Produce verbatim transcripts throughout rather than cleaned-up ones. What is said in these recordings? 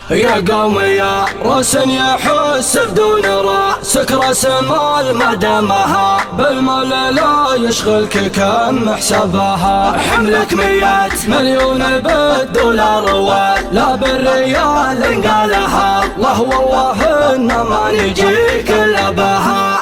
يا قوم يا راس يحس بدون راس سكر سمال ما دامها بالمال لا يشغلك كم حسابها حملك مية مليون بالدولار ولا بالريال قالها الله والله إن ما نجيك إلا بها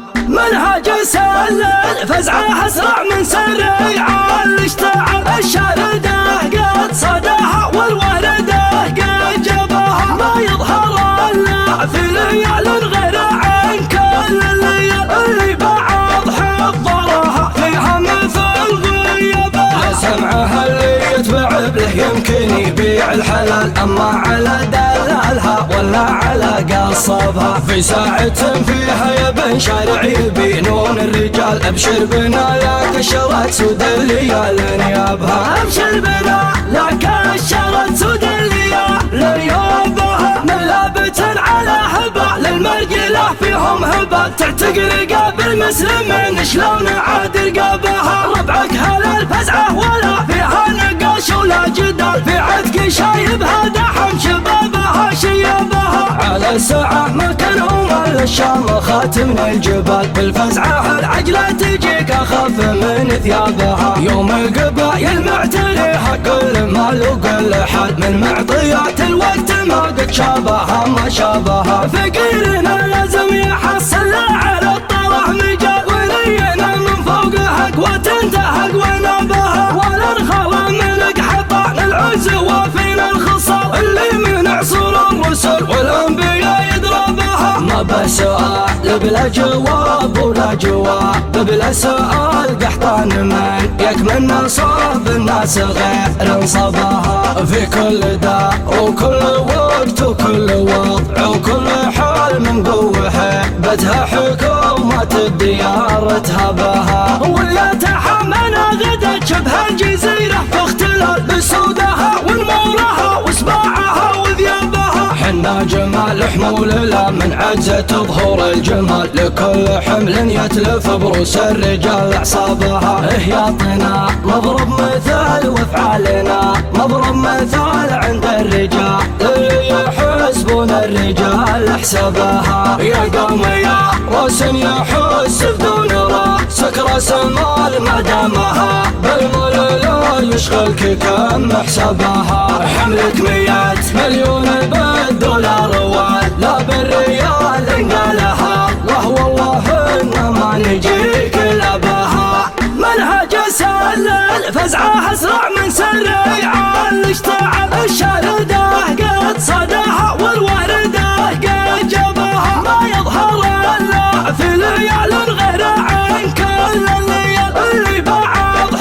منهج سل الفزعة أسرع من سريع الاشتعال الشاردة قد صداها والوردة قد جبها ما يظهر إلا في ليال غير عن كل الليال اللي بعض حضرها فيها مثل غيابها سمعها اللي يتبع به يمكن يبيع الحلال أما على دلالها ولا على قصبها في ساعة فيها يبن شارع يبينون الرجال أبشر بنا لا كشرت سود الليال نيابها أبشر بنا لا كشرت سود الليال نيابها من لابت على هبة للمرجلة فيهم هبة تعتق رقاب المسلمين شلون عاد رقابها ربعك هلا الفزعة ولا فيها نقاش ولا جدال في عتق شايبها دحم شبابها شيابها على الساعة ما كانهم الا الشام خاتم الجبال بالفزعة العجلة تجيك اخف من ثيابها يوم القبايل معتريها كل مال وكل حال من معطيات الوقت ما قد شابها ما شابها فقيرنا لازم يحصل على الطرح مجال ولينا من فوق حق وتنتهق ونابها ولا الخلا ملك حطان العزوة فينا الخصال اللي من عصور الرسل والانبياء يضربها ما بسؤال بلا جواب ولا جواب بلا سؤال قحطان من يكمن صاب الناس غير انصبها في كل دار وكل وقت وكل وضع وكل حال من قوة هيبتها حكومة الديار تهبها ولا تحمل غدا شبه الجزيرة في اختلال بسودها ونمورها وسباعها وذيابها حنا جمال حمول لا من عجزة ظهور الجمال لكل حمل يتلف بروس الرجال اعصابها احياطنا مضرب مثال وافعالنا مضرب مثال عند الرجال اللي يحسبون الرجال حسابها يا قوم يا راس يحس بدون راس سكر سمال ما دامها بالمال لا يشغلك كم حسابها حملك مية مليون بالدولار ولا بالريال قالها الله والله إن ما نجيك إلا بها منهج سل الفزعة أسرع من سريع الاشتعال الشاردة قد صداها والوردة قد جبها ما يظهر إلا في ليال غير عن كل الليال اللي بعض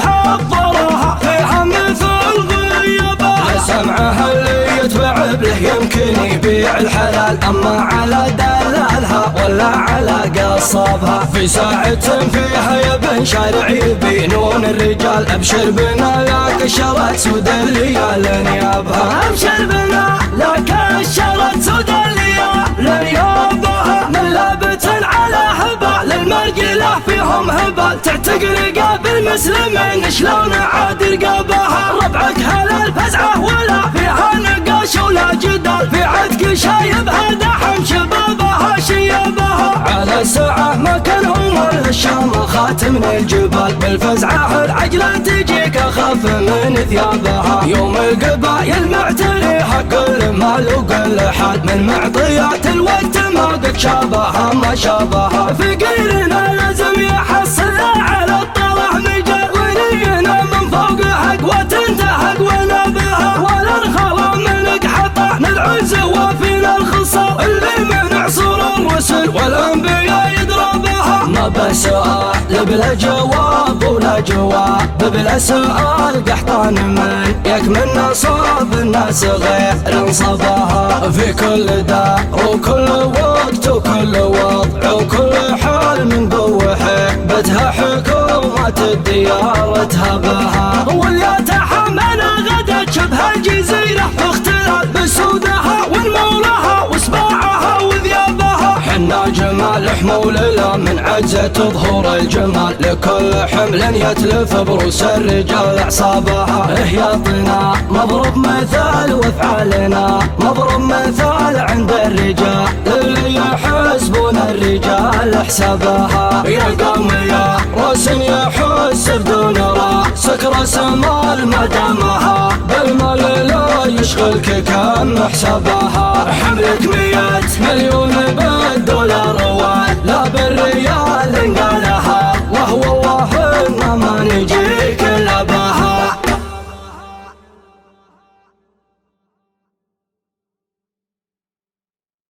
حضرها فيها مثل غيابها سمعها اللي يتبع به يمكن يبيع الحلال أما على دلالها ولا على قصبها في ساعة فيها يبن شارع يبينون الرجال أبشر بنا لا كشرت سود الليال نيابها أبشر بنا لا كشرت سود الليال نيابها من لابت على هبة للمرجلة فيهم هبة تعتق رقاب المسلمين شلون عاد رقابها ربعك هلا الفزعة ولا فيها نقاش ولا جدال في عتق شايبها دحم شبابها شيابها على الساعة ما كانهم الا الشام خاتم الجبال بالفزعة العجلة تجيك اخف من ثيابها يوم القبايل معتريها كل مال وكل حال من معطيات الوقت ما قد شابها ما شابها فقيرنا لازم يحصل على الطرح مجال ولينا من فوق حق وتنتهق ونابها ولا الخلا ملك حطان العزوة فينا الخصال اللي من عصور الرسل والانبياء يضربها ما بسؤال بلا جواب ولا جواب بلا سؤال قحطان من يكمن صاب الناس غير انصبها في كل دار وكل وقت وكل وضع وكل حال من قوة هيبتها حكومة الديار تهبها واللي تحمل غدا شبه الجزيرة في اختلال بسودها ونمورها وسباعها وذيابها حنا جمال المال حمول لا من عجزة ظهور الجمال، لكل حمل يتلف بروس الرجال اعصابها. إيه يعطينا مضرب مثال وافعالنا مضرب مثال عند الرجال، اللي يحسبون الرجال حسابها. يا قوم يا راس يحس بدون راسك راس مال ما دامها، بالمال لا يشغلك كم حسابها. حملك مية مليون بالدولار ولا بالريال